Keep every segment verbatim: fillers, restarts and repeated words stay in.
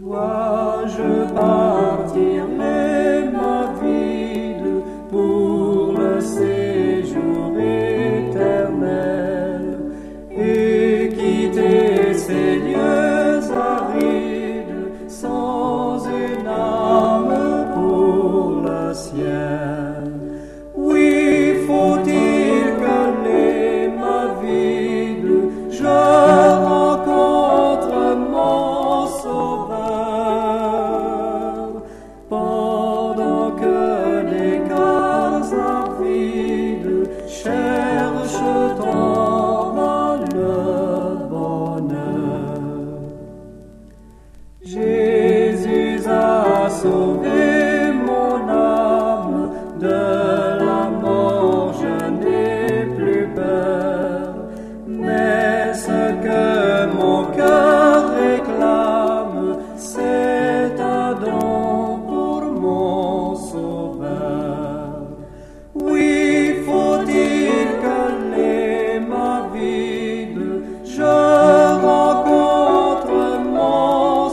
Dois-je partir les mains vides pour le séjour éternel et quitter ces lieux arides sans une âme pour le ciel? Oui, faut-il que les mains vides je rencontre mon Sauveur, pendant que les cœurs avides cherchent en vain le bonheur. Jésus a sauvé mon âme de la mort, je n'ai plus peur, mais ce que mon cœur réclame, c'est un don pour mon Sauveur. Oui, faut-il que les mains vides je rencontre mon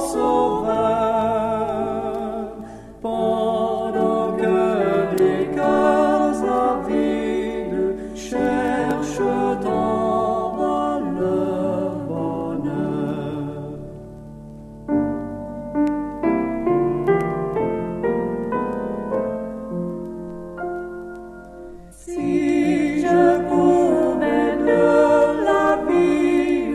Sauveur, pendant que les cœurs avides cherchent en vain le bonheur. Si je pouvais de la vie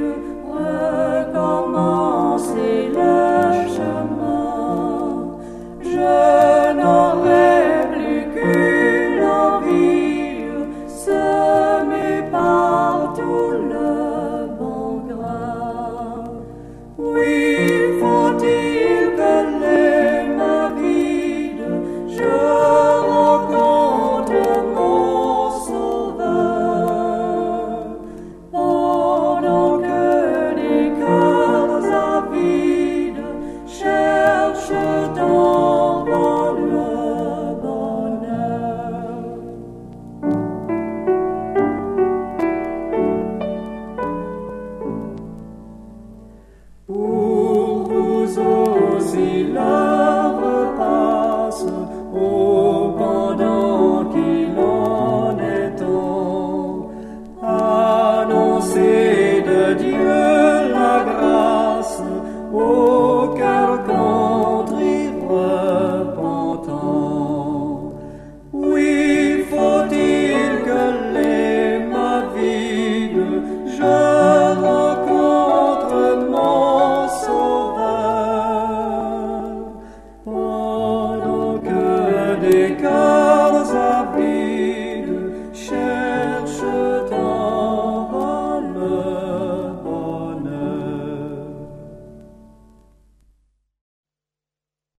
recommencer le chemin, je n'aurais plus qu'une envie, semer partout le bon grain. Oui, faut-il que les mains vides je rencontre mon Sauveur, pendant que les cœurs avides cherchent en vain le bonheur. Pour vous aussi l'heure passe, oh, pendant qu'il en est temps, annoncer de Dieu la grâce au cœur contrit repentant. Oui, faut-il que les mains vides je rencontre mon Sauveur, pendant que des cœurs avides